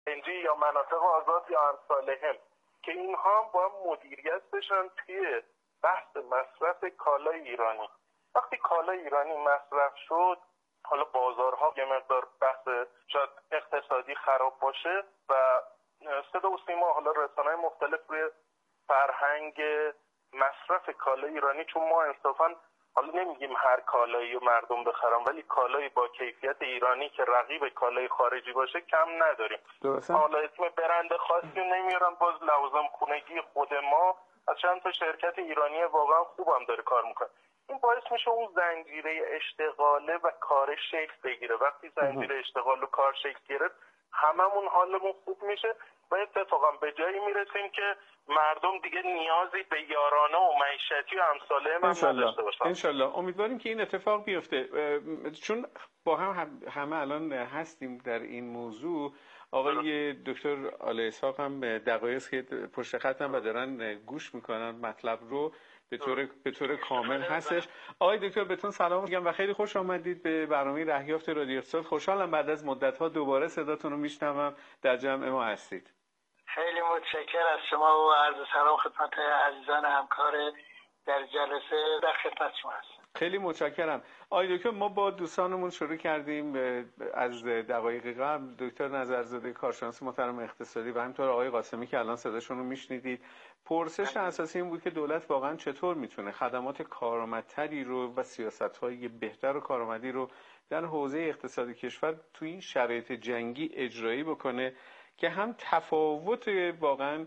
انجی یا مناطق آزاد یا امثالهم که اینها با مدیریت بشن توی بحث مصرف کالای ایرانی. وقتی کالای ایرانی مصرف شد، حالا بازارها یه مقدار بحث شاید اقتصادی خراب باشه و صدا و سیما، حالا رسانه‌های مختلف روی فرهنگ مصرف کالای ایرانی، چون ما انصافاً حالا نمیگیم هر کالایی رو مردم بخرن، ولی کالایی با کیفیت ایرانی که رقیب کالای خارجی باشه کم نداریم. درسته. حالا اسم برند خاصی نمیارم، باز لوازم خونگی خود ما از چند تا شرکت ایرانی واقعا خوبم داره کار میکنه. این باعث میشه اون زنجیره اشتغاله و کار شکل بگیره. وقتی زنجیره اشتغال و کار شکل گرفت، هممون حالمون خوب میشه و اتفاقا به جایی میرسیم که مردم دیگه نیازی به یارانه و معیشتی و امثاله هم نداشته باشن. انشالله امیدواریم که این اتفاق بیفته، چون با همه الان هستیم در این موضوع. آقای دکتر آل اسحاق هم دقایق که پشت خط هم و دارن گوش میکنن مطلب رو به طور کامل هستش. آقای دکتر بهتون سلام میگم و خیلی خوش آمدید به برنامه رهیافت رادیو اقتصاد. خوشحالم بعد از مدت‌ها دوباره صداتون رو میشنوم، در جمع ما هستید. خیلی متشکرم از شما و عرض سلام خدمت عزیزان همکار در جلسه، در خدمت شما هستم. خیلی متشکرم. آقای دکتر، ما با دوستانمون شروع کردیم از دقایق قبل، دکتر نظرزاده کارشناس محترم اقتصادی و همینطور آقای قاسمی که الان صداشون رو میشنیدید. پرسش اساسی این بود که دولت واقعا چطور میتونه خدمات کارآمدتری رو و سیاست‌های بهتر و کارآمدی رو در حوزه اقتصادی کشور توی این شرایط جنگی اجرایی بکنه که هم تفاوت واقعا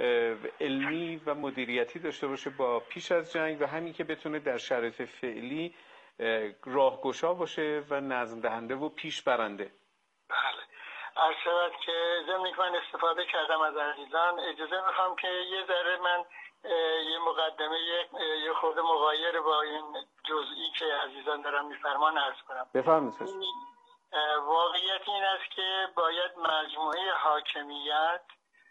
علمی و مدیریتی داشته باشه با پیش از جنگ و همین که بتونه در شرایط فعلی راهگشا باشه و نظم دهنده و پیش برنده. بله، عرض شود که ضمن که من استفاده کردم از عزیزان، اجازه میخوام که یه ذره من یه مقدمه یه خورده مغایر با این جزئی که عزیزان دارم میفرمان عرض کنم. بفرمایید. واقعیت این است که باید مجموعه حاکمیت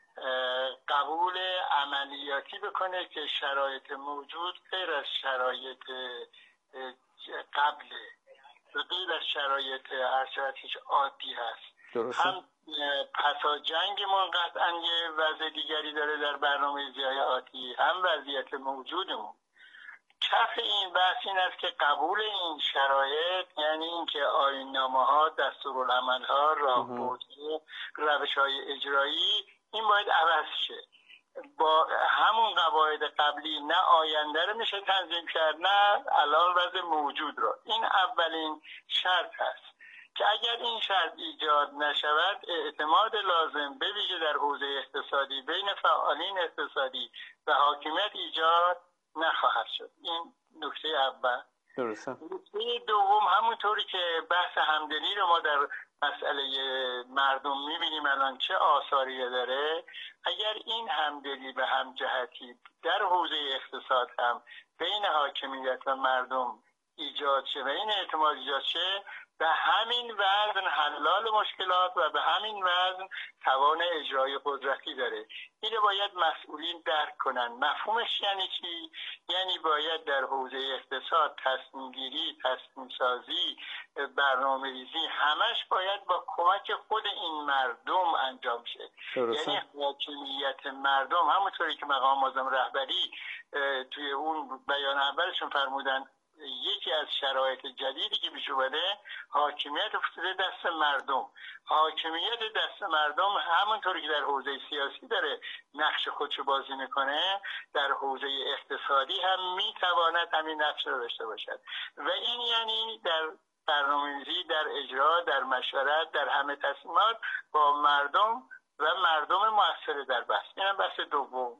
قبول عملیاتی بکنه که شرایط موجود غیر از شرایط قبله و غیر از شرایط هیچ عادی هست. درسته. هم پسا جنگمون قطعا یه وضع دیگری داره در برنامه ریزی‌های آتی، هم وضعیت موجودمون. کف این بحث این است که قبول این شرایط یعنی اینکه آیین‌نامه‌ها، دستورالعمل‌ها، راهبردها، روش‌های اجرایی این باید عوض شه. با همون قواعد قبلی نه آینده رو میشه تنظیم کرد نه الان وضع موجود رو. این اولین شرط هست که اگر این شرط ایجاد نشود، اعتماد لازم به ویژه در حوزه اقتصادی بین فعالین اقتصادی و حاکمیت ایجاد نخواهد شد. این نکته اول. درسته. نکته دوم، همونطوری که بحث همدلی رو ما در مسئله مردم میبینیم الان چه آثاری داره، اگر این همدلی و همجهتی در حوزه اقتصاد هم بین حاکمیت و مردم ایجاد شه و این اعتماد ایجاد شه، به همین وزن حلال مشکلات و به همین وزن توان اجرای قدرتی داره. اینو باید مسئولین درک کنن. مفهومش یعنی چی؟ یعنی باید در حوزه اقتصاد تصمیم گیری، تصمیم سازی، برنامه ریزی همش باید با کمک خود این مردم انجام شه. یعنی حاکمیت مردم، همونطوری که مقام معظم رهبری توی اون بیان اولشون فرمودن یکی از شرایط جدیدی که پیش اومده حاکمیت افتاده دست مردم. حاکمیت دست مردم همونطوری که در حوزه سیاسی داره نقش خودشو بازی میکنه، در حوزه اقتصادی هم میتواند همین نقش رو داشته باشد و این یعنی در برنامه‌ریزی، در اجرا، در مشورت، در همه تصمیمات با مردم و مردم مؤثر در بحث. اینم بحث دوم.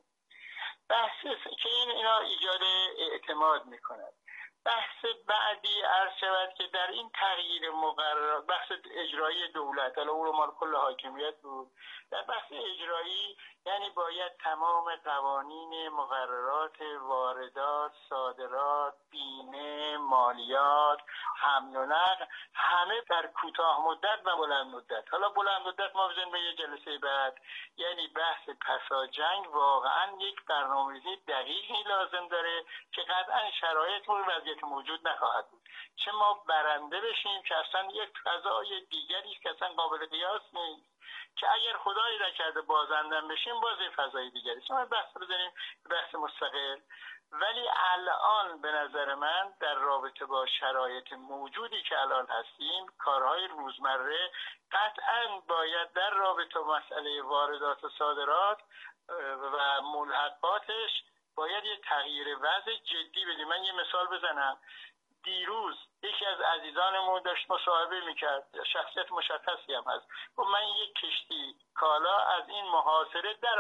بحث که اینا ایجاد اعتماد میکند. بحث بعدی عرض شود که در این تغییر مقررات، بحث اجرایی دولت، حالا اون رو مال کل حاکمیت بود، در بحث اجرایی یعنی باید تمام قوانین، مقررات، واردات، صادرات، بیمه، مالیات، حمل و نقل همه در کوتاه مدت و بلند مدت. حالا بلند مدت ما بزنیم به یه جلسه بعد، یعنی بحث پسا جنگ واقعا یک برنامه‌ریزی دقیقی لازم داره که قطعا شرایط و وضعیت شرایط موجود نخواهد بود. چه ما برنده بشیم که اصلا یک فضای دیگری است که اصلا قابل قیاس نیست، که اگر خدایی نکرده بازندن بشیم باز یه فضای دیگری است. ما بحث بزنیم بحث مستقل. ولی الان به نظر من در رابطه با شرایط موجودی که الان هستیم، کارهای روزمره قطعاً باید در رابطه با مسئله واردات و صادرات و ملحقاتش باید یه تغییر وضع جدی بدیم. من یه مثال بزنم. دیروز یکی از عزیزانمون داشت مصاحبه میکرد، شخصیت مشخصی هم هست، و من یک کشتی کالا از این محاصره در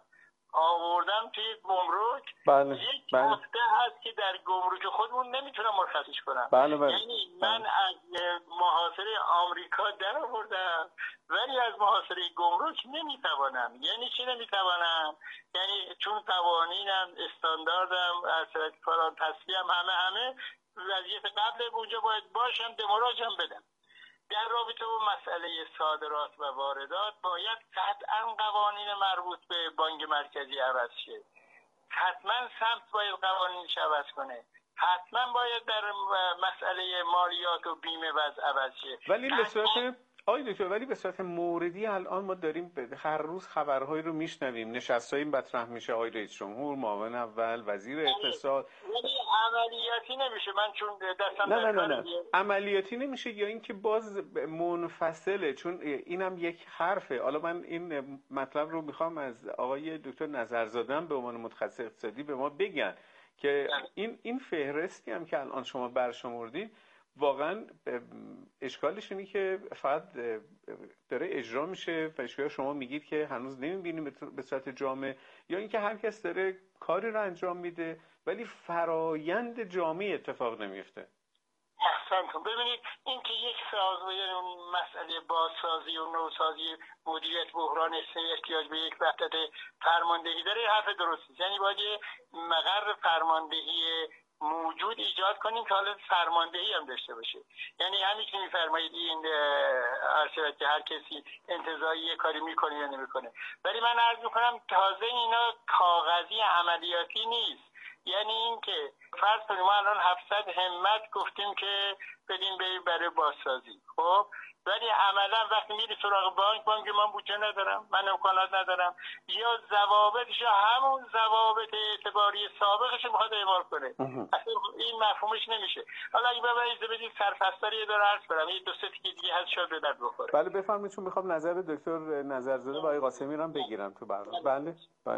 آوردم توی گمرک. یک هفته هست که در گمرک خودمون نمیتونم مرخصیش کنم. یعنی من از محاصره آمریکا در آوردم ولی از محاصره گمرک نمیتوانم. یعنی چی نمیتوانم؟ یعنی چون قوانینم استانداردم از فلان تصفیه‌ام همه وضعیت قبل اونجا باید باشم، دموراجم بدم. در رابطه با مسئله صادرات و واردات باید قطعا قوانین مربوط به بانک مرکزی عوض شه. حتما سمت باید قوانینش عوض کنه. حتما باید در مسئله مالیات و بیمه وضع عوض شه. ولی به صورت ولی به صورت موردی الان ما داریم هر روز خبرهایی رو میشنویم، نشستایی مطرح میشه، آقای رئیس جمهور، معاون اول، وزیر اقتصاد. ولی عملیاتی نمیشه. من چون دستم نه عملیاتی نمیشه، یا اینکه باز منفصله، چون اینم یک حرفه. حالا من این مطلب رو میخوام از آقای دکتر نظرزاده به عنوان متخصص اقتصادی به ما بگن که این فهرستی هم که الان شما برشمردید واقعا اشکالش اینه که فقط داره اجرا میشه و شما میگید که هنوز نمیبینیم به صورت جامع، یا اینکه هر کس داره کاری رو انجام میده ولی فرایند جامعی اتفاق نمیفته. احسنتون. ببینید این که یک سازمان اون مسئله بازسازی و نوسازی مدیریت بحران احتیاج به یک وحدت فرماندهی داره، حرف درستی. یعنی باید مقر فرماندهی موجود ایجاد کنیم که حالا فرماندهی هم داشته باشه. یعنی همین که میفرمایید این که هر کسی انتزاعی کاری میکنه یا نمیکنه، ولی من عرض میکنم تازه اینا کاغذی عملیاتی نیست. یعنی این که فرض کنیم ما الان 700 همت گفتیم که بدیم برای بازسازی، خب ولی عملا وقتی میری سراغ بانک من بودجه ندارم، من امکانات ندارم، یا ضوابطش همون ضوابط اعتباری سابقش میخواد اعمال کنه. اصلا این مفهومش نمیشه. حالا اگه ببینید بدید سرفصلی داره عرض کنم یه دو سه تیکه دیگه هست شاید به درد بخوره. بله بفرمایید، چون میخوام نظر دکتر نظرزاده و آقای قاسمی رو هم بگیرم تو برنامه. بله.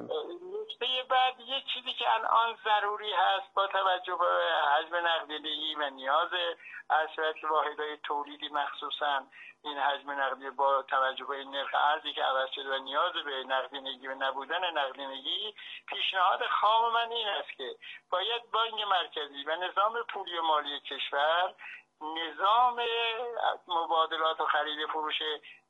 نکته بعد یک چیزی که الان ضروری هست با توجه به حجم نقدینگی و نیاز ارشد واحدهای تولیدی، مخصوصا این حجم نقدی با توجه به نرخ ارزی که عوض شده و نیاز به نقدینگی و نبودن نقدینگی، پیشنهاد خام من این است که باید بانک مرکزی و نظام پولی و مالی کشور نظام مبادلات و خرید فروش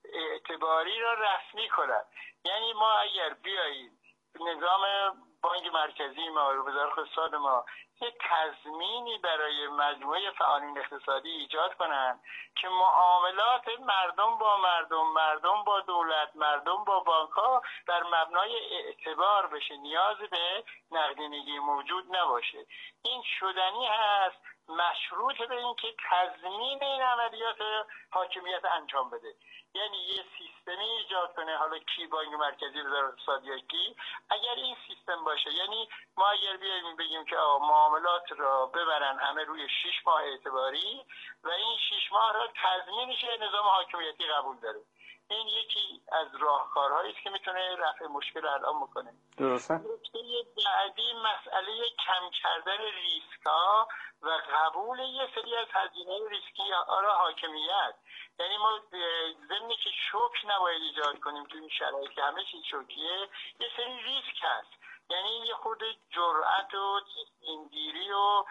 اعتباری را رسمی کند. یعنی ما اگر بیاییم نظام بانک مرکزی ما و وزارت اقتصاد ما یک تضمینی برای مجموعه فعالین اقتصادی ایجاد کنند که معاملات مردم با مردم با دولت، مردم با بانک ها در مبنای اعتبار بشه، نیاز به نقدینگی موجود نباشه. این شدنی هست مشروط به این که تضمین این عملیات حاکمیت انجام بده. یعنی یه سیستمی ایجاد کنه، حالا کی بانک مرکزی وزارت اقتصاد یا کی، اگر این سیستم باشه، یعنی ما اگر بیایم بگیم که معاملات را ببرن همه روی 6 ماه اعتباری و این 6 ماه را تضمینش نظام حاکمیتی قبول داره، این یکی از راهکارهایی است که میتونه رفع مشکل الان بکنه. درسته. نکته بعدی مسئله کم کردن ریسک ها و قبول یه سری از هزینه ریسکی را حاکمیت. یعنی ما ضمن که شوک نباید ایجاد کنیم تو این شرایط که همه چیز شوکیه، یه سری ریسک هست. یعنی یه خورده جرأت و تصمیم‌گیری و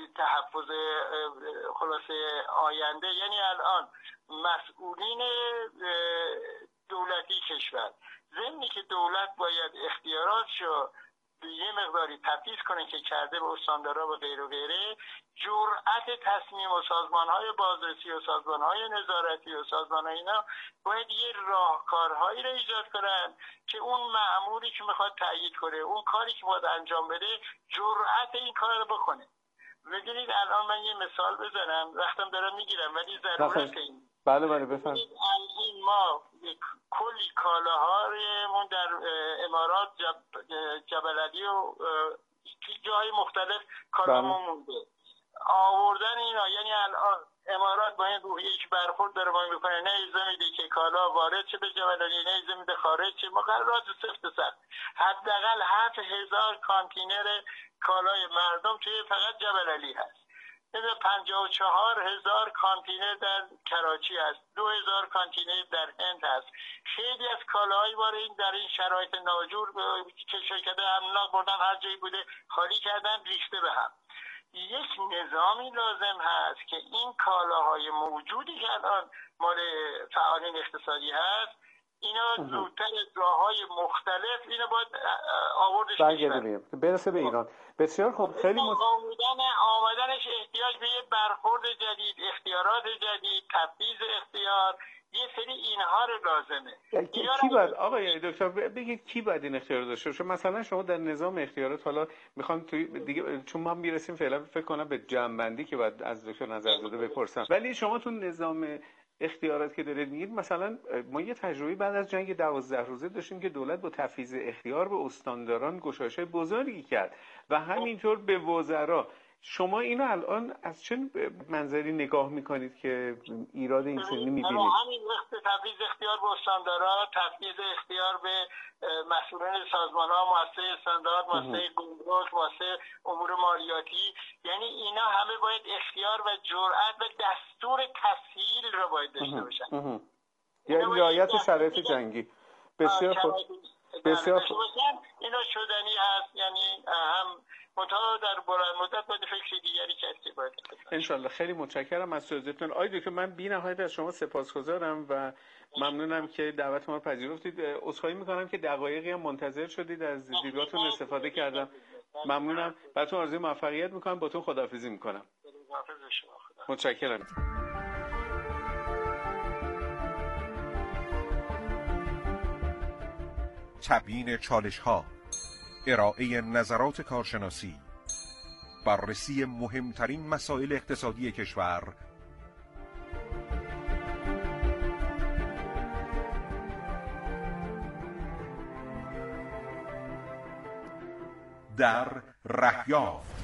تحفظ خلاصه آینده. یعنی الان مسئولین دولتی کشور ضمن که دولت باید اختیاراتشو یه مقداری تفیض کنه که کرده به استاندارا و غیر و غیره، جرأت تصمیم و سازمان‌های بازرسی و سازمان‌های نظارتی و سازمان‌های اینا باید یه راهکارهایی رو ایجاد کنن که اون مأموری که میخواد تأیید کنه، اون کاری که باید انجام بده، جرأت این کار رو بکنه. میدونید الان من یه مثال بزنم، وقتم دارم میگیرم ولی ضرورت این. بله بفرمایید. الان ما کلی کالاهامون در امارات جبل علی و جای مختلف کالامون مونده، آوردن اینا، یعنی الان امارات با این روحیه‌اش برخورد داره با این میکنه، نه اجازه میده که کالا وارد شه به جبل علی، نه اجازه میده خارج شه. مقررات سفت حداقل 7000 کانتینر کالای مردم توی فقط جبل علی هست، 54,000 کانتینر در کراچی هست، 2000 کانتینر در هند هست. خیلی از کالاهای وارد در این شرایط ناجور که شرکت املاک بردن هر جایی بوده خالی کردن، ریخته به هم. یک نظامی لازم هست که این کالاهای موجودی که الان مال فعالین اقتصادی هست اینا زودتر از راه‌های مختلف اینا باید آوردش برسه به ایران. بسیار خوب. خیلی آمدنش احتیاج به یه برخورد جدید، اختیارات جدید، تفویض اختیار، یه سری اینها رو لازمه. کی باید آقای دکتر بگید کی باید این اختیار داشته باشه؟ مثلا شما در نظام اختیارات، حالا میخوام دیگه چون ما میرسیم فعلا فکر کنم به جمع‌بندی که باید از دکتر نظرزاده بپرسم، ولی شما تو نظام اختیارات که دارید میگید، مثلا ما یه تجربه بعد از جنگ 12 روزه داشتیم که دولت با تفویض اختیار به استانداران گشایش‌های بزرگی کرد و همینطور به وزرا. شما اینو الان از چه منظری نگاه میکنید که ایراد این چنینی میبینید؟ همین وقت تفویض اختیار به استاندارا، تفویض اختیار به مسئولان سازمان‌ها، مؤسسه استاندارد، مؤسسه گمرک، مؤسسه امور مالیاتی، یعنی اینا همه باید اختیار و جرأت و دستور تسهیل رو باید داشته باشن. یعنی رعایت شرایط جنگی. بسیار خوب. بسیار خوب. اینا شدنی هست، یعنی هم منتها در بلند مدت باید فکر دیگری کسی باید. انشالله. خیلی متشکرم از توضیحتون. آقای دکتر من بی‌نهایت از شما سپاسگزارم و ممنونم که دعوت ما رو پذیرفتید. عذرخواهی میکنم که دقایقی هم منتظر شدید، از دیدگاهتون استفاده کردم. ممنونم. براتون آرزوی موفقیت میکنم. باتون خداحافظی میکنم. متشکرم. تبیین چالش‌ها، ارائه نظرات کارشناسی، بررسی مهمترین مسائل اقتصادی کشور، در رهیافت.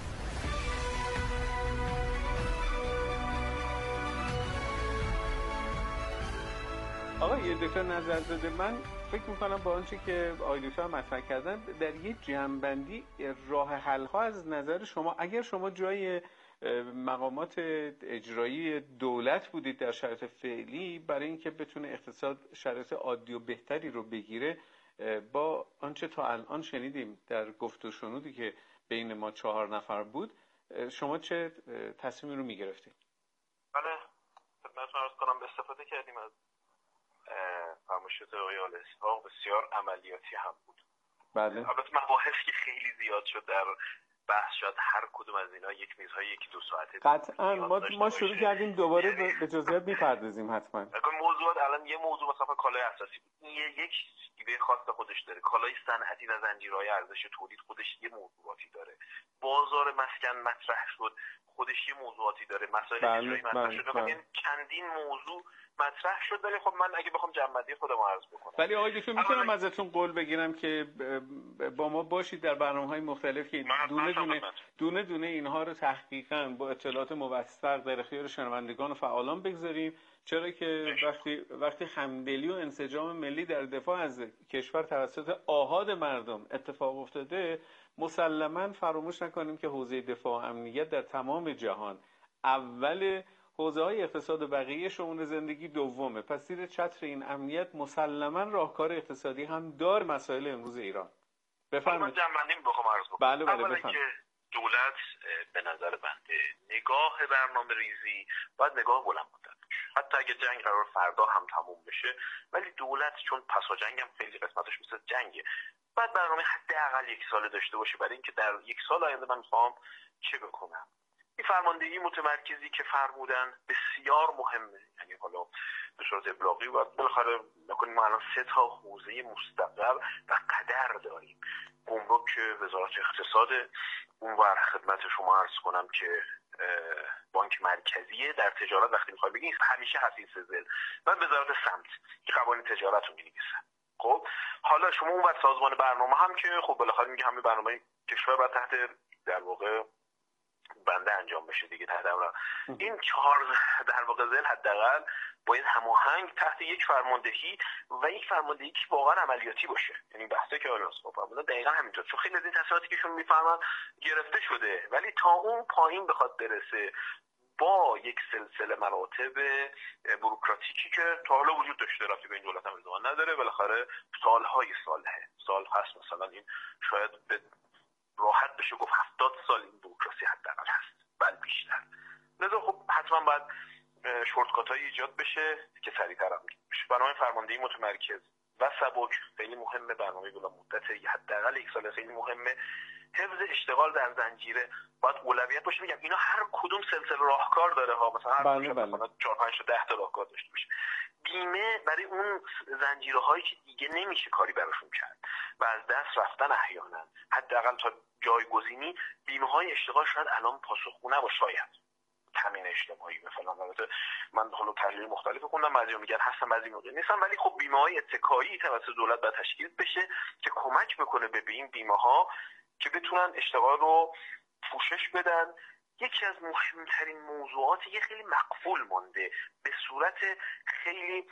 آقای دکتر نظرزاده، من فکر میکنم با آنچه که آقای دکتر مطرح کردن در یک جمع‌بندی راه حل ها از نظر شما، اگر شما جای مقامات اجرایی دولت بودید در شرایط فعلی برای اینکه بتونه اقتصاد شرایط عادی و بهتری رو بگیره، با آنچه تا الان شنیدیم در گفت و شنودی که بین ما 4 نفر بود، شما چه تصمیمی رو میگرفتید؟ بله، خدمتتون عرض کنم به استفاده کردیم از فرمایشات آقای آل‌اسحاق، بسیار عملیاتی هم بود. بله. البته مباحثی که خیلی زیاد شد در بحث، شاید هر کدوم از اینا یک میزهای 1-2 ساعته قطعا ما شروع کردیم دوباره به جزئیات میپردازیم. حتما موضوعات الان یه موضوع مثلا کالای اساسی یک شیوه خاص خودش داره، کالای صنعتی و زنجیرهای ارزش تولید خودش یه موضوعاتی داره، بازار مسکن مطرح شد خودش یه موضوعاتی داره، مسائل اجرایی مطرح شد، یعنی چندین موضوع مطرح شد. ولی خب من اگه بخوام جمع‌بندی خودم عرض بکنم، ولی آقای دکتر میتونم ازتون قول بگیرم که با ما باشید در برنامه‌های مختلف که دونه دونه اینها رو تحقیقاً با اطلاعات موثق در اختیار شنوندگان و فعالان بگذاریم، چرا که وقتی همدلی و انسجام ملی در دفاع از کشور توسط آحاد مردم اتفاق افتاده، مسلماً فراموش نکنیم که حوزه دفاع و امنیت در تمام جهان اول حوزه‌های اقتصاد و بقیه شئون زندگی دومه. پس زیر چتر این امنیت مسلماً راهکار اقتصادی هم داره مسائل امروز ایران. بفرمایید. من جمع‌بندی می‌خوام عرض کنم. بله بفرمایید. که دولت به نظر بنده نگاه برنامه‌ریزی باید نگاه بلند مدت باشه. حتی اگه جنگ قرار فردا هم تموم بشه، ولی دولت چون پسا جنگ هم خیلی قسمتش مثل جنگه، بعد برنامه حداقل 1 ساله داشته باشه برای اینکه در 1 سال آینده من می‌خوام چه بکنم. این فرماندهی متمرکزی که فرمودن بسیار مهمه، یعنی حالا به صورت ابلاغی و بالاخره نکنیم ما الان 3 تا حوزه مستقر و در داریم. گمرک که وزارت اقتصاد، اونور خدمت شما عرض کنم که بانک مرکزی در تجارت وقتی میخوای بگین همیشه هست این سزل و وزارت سمت که قوانین تجارت رو می‌نویسه. خب حالا شما اون سازمان برنامه هم که خب بالاخره میگه همه برنامه کشور باید تحت در واقع بنده انجام بشه دیگه، تحت این 4 در واقع ذیل حداقل باید هماهنگ تحت یک فرماندهی و یک فرماندهی که واقعا عملیاتی باشه. یعنی بحثه که حالا فرمانده دقیقاً همینطور، چون خیلی از این تصمیماتی که شون میفهمن گرفته شده ولی تا اون پایین بخواد برسه با یک سلسله مراتب بوروکراتیکی که تا حالا وجود داشته، رفتی به این دولت هم الزاما نداره، بالاخره سال هست، مثلا این شاید به راحت بشه گفت 70 سال این بوروکراسی حداقل هست، بل بیشتر. لذا خب حتما باید شورتکات‌هایی ایجاد بشه که سریع‌تر عملی بشه. برنامه فرماندهی متمرکز و سبک خیلی مهمه، برنامه بلند مدت حداقل 1 سال خیلی مهمه. حفظ اشتغال در زنجیره باید اولویت باشه. میگم اینا هر کدوم سلسله راهکار داره ها، مثلا هر مثلا 4 5 تا 10 تا راهکار داشته باشه. بیمه برای اون زنجیره هایی که دیگه نمیشه کاری براشون کرد و از دست رفتن احیانا، حداقل تا جایگزینی بیمه های اشتغال شاید الان پاسخگو نباشه، شاید تامین اجتماعی مثلا. البته من حالا تحلیل مختلف خوندم، بعضی میگن هستن بعضی میگن نیستن، ولی خب بیمه های اتکایی توسط دولت باید تشکیل بشه که کمک بکنه به این بیمه ها که بتونن اشتغال رو پوشش بدن. یکی از مهمترین موضوعاتی که خیلی مقفول مانده به صورت خیلی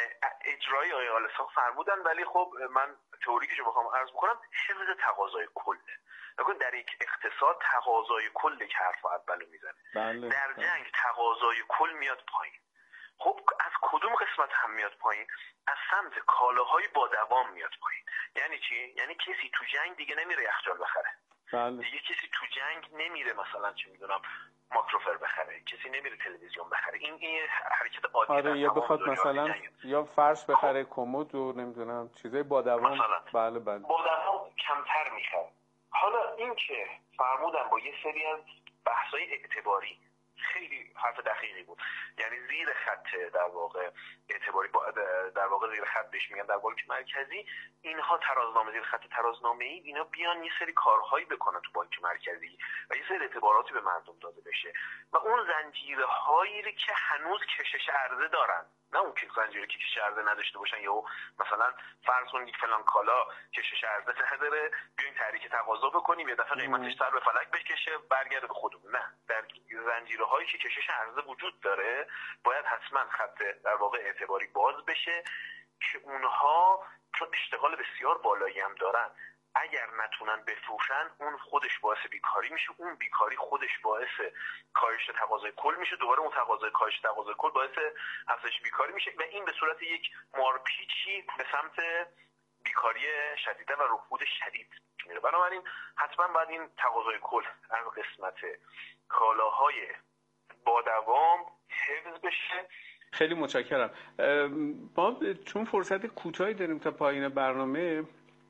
اجرایی آقای آل‌صاغ فرمودن، ولی خب من تئوریکش رو بخوام عرض بکنم، حفظ تقاضای کله. نگاه در یک اقتصاد تقاضای کل که حرف اولو میزنه. در جنگ تقاضای کل میاد پایین. خب از کدوم قسمت هم میاد پایین؟ از سمت کالاهای با دوام میاد پایین. یعنی چی؟ یعنی کسی تو جنگ دیگه نمیره یخچال بخره. دیگه کسی تو جنگ نمیره مثلا چه میدونم ماکروفر بخره، کسی نمیره تلویزیون بخره. این حرکت عادی. آره، یا بخواد مثلا یا فرش بخره، کمد و نمیدونم چیزای با دوام. بله با دوام کمتر میخره. حالا این که فرمودن با یه سری از بحث‌های اعتباری، خیلی حرف دقیقی بود، یعنی زیر خط در واقع اعتباری در واقع زیر خط بهش میگن در بانک مرکزی، اینها ترازنامه زیر خط ترازنامه‌ای اینا بیان یه سری کارهایی بکنن تو بانک مرکزی و یه سری اعتباراتی به مردم داده بشه و اون زنجیرهایی که هنوز کشش عرضه دارن، نه اون که زنجیره که کشش عرضه نداشته باشن یا مثلا فرض کنید فلان کالا کشش عرضه نداره بیاین تحریک تقاضا بکنیم یه دفعه قیمتش سر به فلک بکشه برگرده به خودمون. نه، در زنجیرهایی که کشش عرضه وجود داره باید حتما خط در واقع اعتباری باز بشه که اونها چون اشتغال بسیار بالایی هم دارن، اگر نتونن بفروشن اون خودش باعث بیکاری میشه، اون بیکاری خودش باعث کاهش تقاضای کل میشه، دوباره اون کاهش تقاضای کل باعث افزایش بیکاری میشه و این به صورت یک مارپیچی به سمت بیکاری شدیده و رکود شدید میره. بنابراین حتما باید این تقاضای کل از قسمت کالاهای با دوام حفظ بشه. خیلی متشکرم. ما چون فرصت کوتاهی داریم تا پایان برنامه،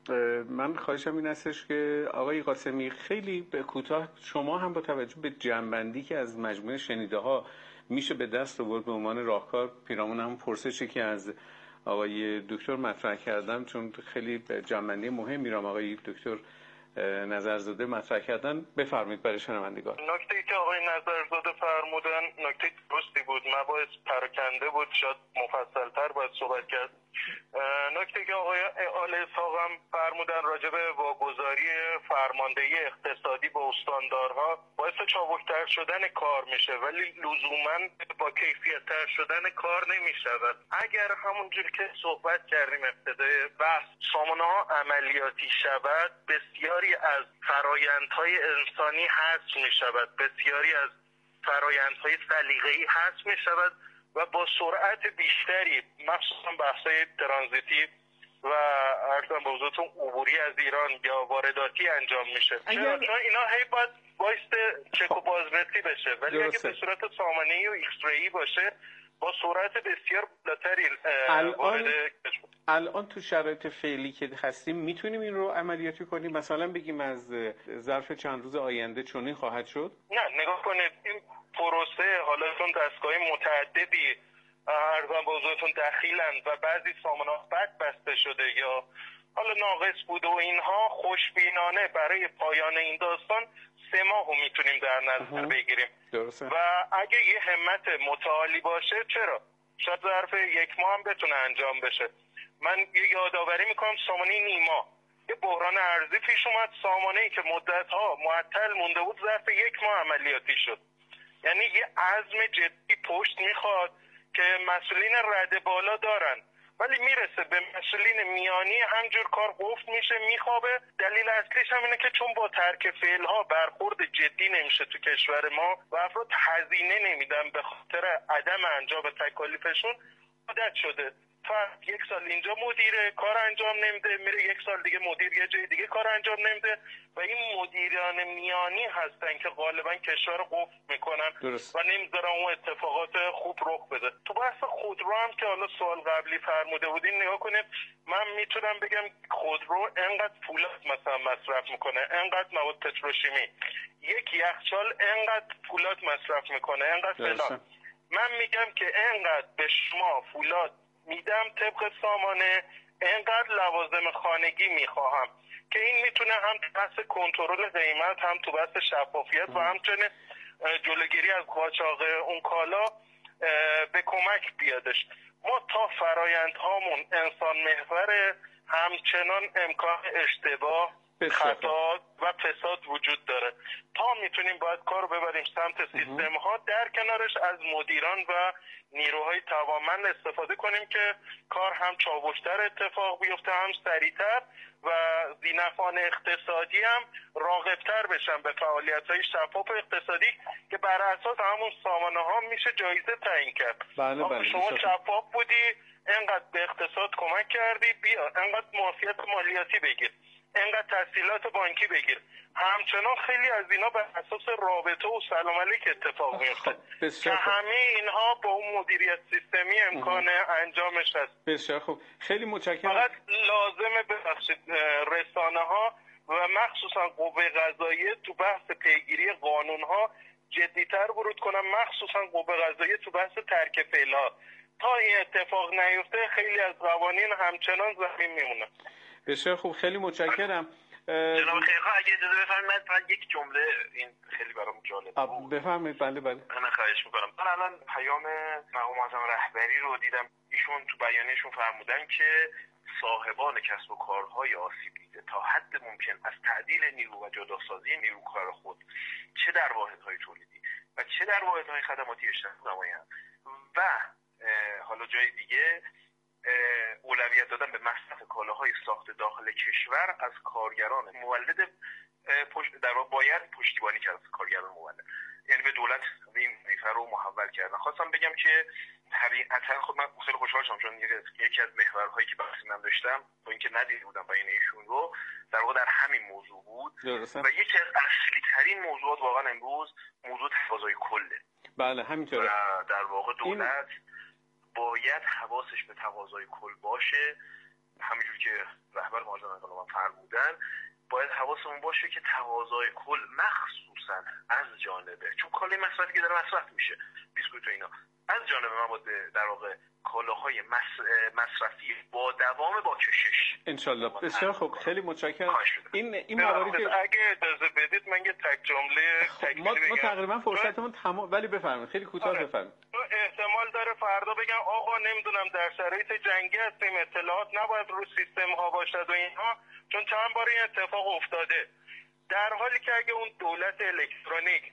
من خواهشم این هستش که آقای قاسمی خیلی به کوتاه شما هم با توجه به جمع‌بندی که از مجموعه شنیده ها میشه به دست آورد به عنوان راهکار، پیرامون هم پرسشی که از آقای دکتر مطرح کردم، چون خیلی جمع‌بندی مهمی را آقای دکتر نظرزاده مطرح کردن، بفرمایید برای شنوندگان. نکته‌ای که آقای نظرزاده فرمودن نکته درستی بود، مباحث پراکنده بود، شاید مفصل‌تر باید صحبت کرد. نکته که آقای آل‌صاغ هم فرمودن راجع به واگذاری فرماندهی اقتصادی به استاندارها باعث چابک‌تر شدن کار میشه، ولی لزوماً با کیفیت‌تر شدن کار نمی‌شود. اگر همونجور که صحبت کردیم ابتدای بحث سامانه‌ها عملیاتی شود، بسیاری از فرایندهای انسانی حذف می‌شود، بسیاری از فرایندهای سلیقه‌ای حذف می‌شود و با سرعت بیشتری مخصوصا بحث‌های ترانزیتی و عرضم به حضورتون عبوری از ایران یا وارداتی انجام میشه. چون اینا هی باید بایست چک و بازرسی بشه، ولی اگه به صورت سامانه‌ای و ایکس-ری باشه با سرعت بسیار بالاتری الان تو شرایط فعلی که هستیم میتونیم این رو عملیاتی کنیم؟ مثلا بگیم از ظرف چند روز آینده چنین خواهد شد؟ نه، نگاه کنید این پروسه حالا چون دستگاه متعددی ارزان به حضورتون دخیلن و بعضی سامانه‌ها بد بسته شده یا حالا ناقص بود و اینها، خوشبینانه برای پایان این داستان 3 ماه میتونیم در نظر بگیریم. درسته. و اگه یه همت متعالی باشه چرا؟ شاید ظرف 1 ماه هم بتونه انجام بشه. من یه یادآوری میکنم سامانه نیما یه بحران ارزی پیش اومد، سامانه‌ای که مدت‌ها معطل مونده بود ظرف 1 ماه عملیاتی شد. یعنی یه عزم جدی پشت میخواد که مسئولین رده بالا دارن، ولی میرسه به مسئولین میانی همجور کار قفل میشه، میخوابه. دلیل اصلیش هم اینه که چون با ترک فعلها برخورد جدی نمیشه تو کشور ما و افراد هزینه نمیدن به خاطر عدم انجام تکالیفشون، عادت شده فرد 1 سال اینجا مدیره کار انجام نمیده، میره 1 سال دیگه مدیر یه جای دیگه کار انجام نمیده و این مدیران میانی هستن که غالبا کشور رو قفل میکنن و نمیذارن اون اتفاقات خوب رخ بده. تو بحث خودرو هم که حالا سوال قبلی فرموده بودین، نگاه کنید، من میتونم بگم خودرو انقدر فولاد مثلا مصرف میکنه، انقدر مواد پتروشیمی، یک یخچال انقدر فولاد مصرف میکنه، انقدر فلان. من میگم که انقدر به شما فولاد میدم طبق سامانه، انقدر لوازم خانگی میخواهم، که این میتونه هم تو بحث کنترل قیمت، هم تو بحث شفافیت و همچنین جلوگیری از قاچاق اون کالا به کمک بیادش. ما تا فرایندهامون انسان محور، همچنان امکان اشتباه، خطا و فساد وجود داره. تا میتونیم باید کار رو ببریم سمت سیستم ها، در کنارش از مدیران و نیروهای توانمند استفاده کنیم که کار هم چابکتر اتفاق بیفته، هم سریعتر و ذینفعان اقتصادی هم راغبتر بشن به فعالیت‌های شفاف اقتصادی که بر اساس همون سامانه ها میشه جایزه تعیین کرد. بله شما شفاف بودی، انقدر به اقتصاد کمک کردی، بیا انقدر معافیت مالیاتی بگیر، انقدر تسهیلات بانکی بگیر. همچنان خیلی از اینا بر اساس رابطه و سلام علیک اتفاق میفته که همه اینها با اون مدیریت سیستمی امکان انجامش هست. بسیار خوب، خیلی متشکرم. فقط لازمه رسانه ها و مخصوصا قوه قضاییه تو بحث پیگیری قانون ها جدیتر ورود کنن، مخصوصا قوه قضاییه تو بحث ترک فعلها. تا این اتفاق نیفته خیلی از قوانین همچنان زمین میمونه. بسیار خوب، خیلی متشکرم. جناب خیرخواه اگه اجازه بفرمایید من یک جمله، این خیلی برام جالب بود. بفرمایید. بله. من خواهش میکنم. من الان پیام مرحوم معظم رهبری رو دیدم، ایشون تو بیانیه‌شون فرمودن که صاحبان کسب و کارهای آسیب دیده تا حد ممکن از تعدیل نیرو و جداسازی نیروکار خود، چه در واحدهای تولیدی و چه در واحدهای خدماتی اجتماعی نمایند و حالا جای دیگه اولویت دادن به مصرف کالاهای ساخت داخل کشور از کارگران مولد، در واقع باید پشتیبانی کرد از کارگران مولد، یعنی به دولت این وظیفه رو محول کردن. خواستم بگم که طبیعتا خود من خیلی خوشحال شدم چون یکی از محورهایی که بحث من داشتم با اینکه ندیده بودم بیان ایشون رو، در واقع در همین موضوع بود و یکی از اصلی ترین موضوعات واقعا امروز موضوع تقاضای کله. بله همینطوره. و در واقع دولت باید حواسش به تقاضای کل باشه، همینجور که رهبر معظم انقلاب فرمودن، باید حواسمون باشه که تقاضای کل مخصوصا از جانبه، چون کالای مصرفی که داره مصرف میشه، بیسکویت و اینا، از جانب مواد در واقع کالاهای مصرفی با دوام با کشش انشالله. بسیار خوب، خیلی متشکرم. این مواردی که اگه اجازه بدید من یه تک جمله ما تقریبا فرصتمون تمام، ولی بفرمایید خیلی کوتاه بفرمایید. احتمال داره فردا بگم آقا نمیدونم در شرایط جنگی هستیم، اطلاعات نباید رو سیستم ها باشد و اینها، چون چند بار این اتفاق افتاده، در حالی که اگه اون دولت الکترونیک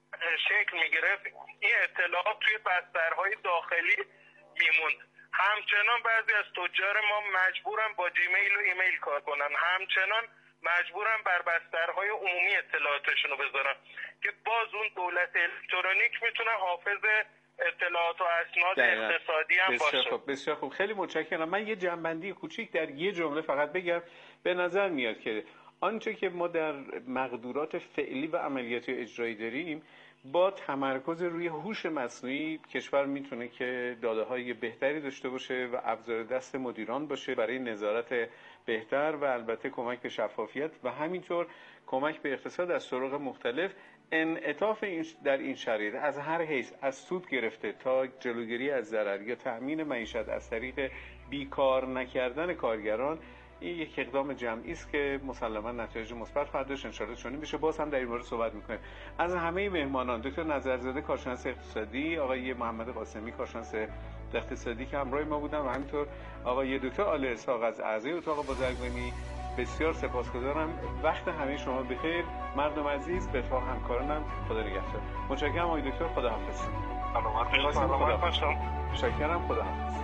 شکل میگرفت این اطلاعات توی بسترهای داخلی میموند. همچنان بعضی از تجار ما مجبورن با جیمیل و ایمیل کار کنن، همچنان مجبورن بر بسترهای عمومی اطلاعاتشون رو بذارن که باز اون دولت الکترونیک میتونه حافظ اطلاعات و اسناد اقتصادی هم باشه. بسیار خوب، خیلی متشکرم. من یه جنبندی کوچیک در یه جمله فقط بگم. به نظر میاد که آنچه که ما در مقدورات فعلی و عملیاتی اجرایی داریم، با تمرکز روی هوش مصنوعی کشور میتونه که داده‌های بهتری داشته باشه و ابزار دست مدیران باشه برای نظارت بهتر و البته کمک به شفافیت و همینطور کمک به اقتصاد از طرق مختلف. انعطاف در این شرایط از هر حیث، از سود گرفته تا جلوگیری از ضرر یا تأمین معیشت از طریق بیکار نکردن کارگران، این یک اقدام جمعی است که مسلما نتایج مثبت خواهد داشت. ان شاء الله چنین بشه. باز هم در این مورد صحبت می‌کنیم. از همه مهمانان، دکتر نظرزاده کارشناس اقتصادی، آقای محمد قاسمی کارشناس اقتصادی که همراه ما بودن و همینطور آقای دکتر آل اسحاق از اعضای اتاق بازرگانی، بسیار سپاسگزارم. وقت همه شما بخیر. مردم عزیز، به اتفاق همکارانم خدا نگهدار. متشکرم آقای دکتر. خداحافظ. سلامت باشید. متشکرم. خداحافظ.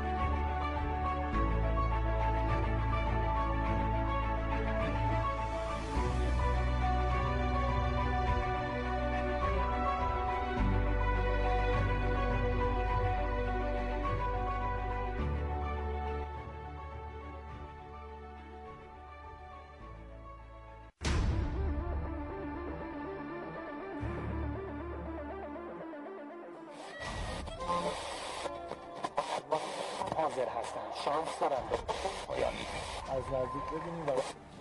حاضر هستم. شانس دارم از نزدیک ببینیم.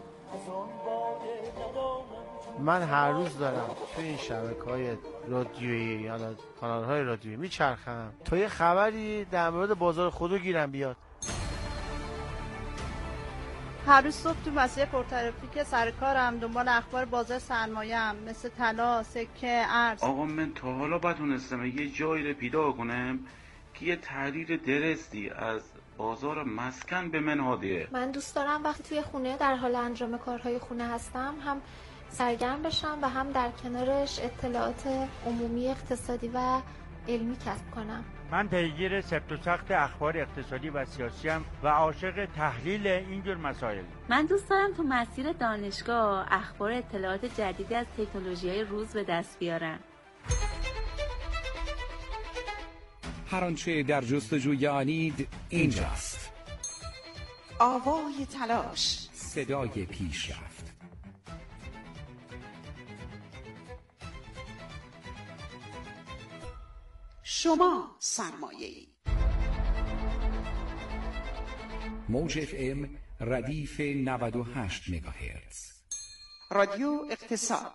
من هر روز دارم تو این شبکه‌های رادیویی یا کانال‌های رادیویی میچرخم تا یه خبری در مورد بازار خودرو گیرم بیاد. هر روز صبح تو مسیر پرترافیک سر کارم دنبال اخبار بازار سرمایه‌ام، مثل طلا، سکه، ارز. آقا من تا حالا بتونستم یه جایی رو پیدا کنم که یه تحلیل درستی از بازار مسکن به من هادیه. من دوست دارم وقتی توی خونه در حال انجام کارهای خونه هستم هم سرگرم بشم و هم در کنارش اطلاعات عمومی اقتصادی و علمی کسب کنم. من پیگیر سفت و سخت اخبار اقتصادی و سیاسی ام و عاشق تحلیل اینجور مسائل. من دوست دارم تو مسیر دانشگاه اخبار اطلاعات جدیدی از تکنولوژی‌های روز به دست بیارم. هر آنچه در جستجوی آنید اینجاست. آوای تلاش، صدای پیشرفت. شما سرمایه‌ای. موج FM ردیف 98 مگاهرتز. رادیو اقتصاد.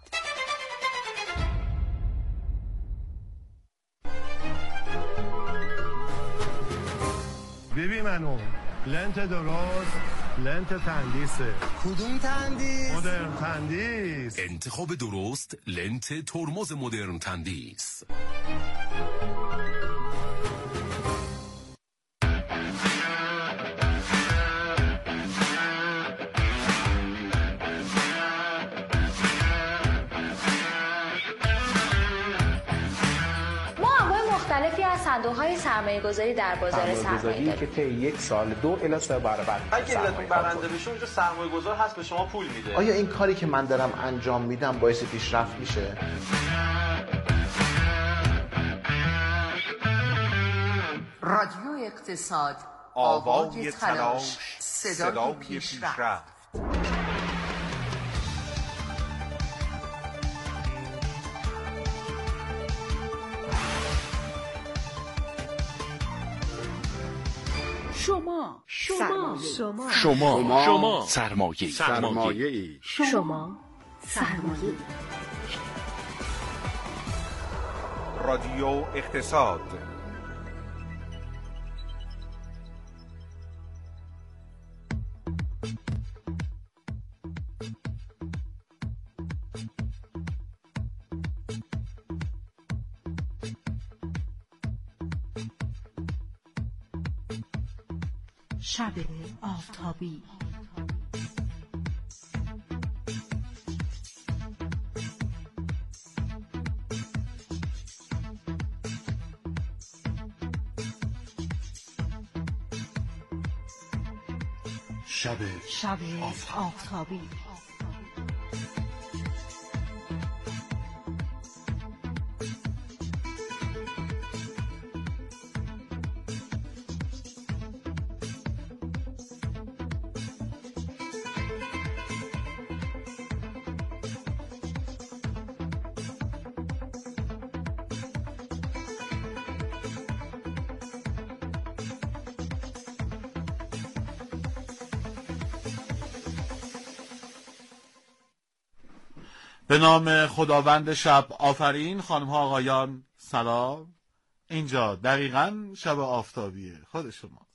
ببین منو لنت درست، لنت تندیسه. کدوم تندیس؟ مدرن تندیس. انتخاب درست، لنت ترمز مدرن تندیس. مختلفی از صندوق‌های سرمایه‌گذاری در بازار سرمایه داریم که طی یک سال 2 الی 3 برابر اگه علتون برنده بشه اونجا سرمایه‌گذار هست به شما پول میده. آیا این کاری که من دارم انجام میدم باعث پیشرفت میشه؟ رادیو اقتصاد، آوای تلاش، صدای پیشرفت. شما سرمایه رادیو اقتصاد. شب آفتابی. شب آفتابی. به نام خداوند شب آفرین. خانم ها آقایان سلام. اینجا دقیقاً شب آفتابیه خود شما.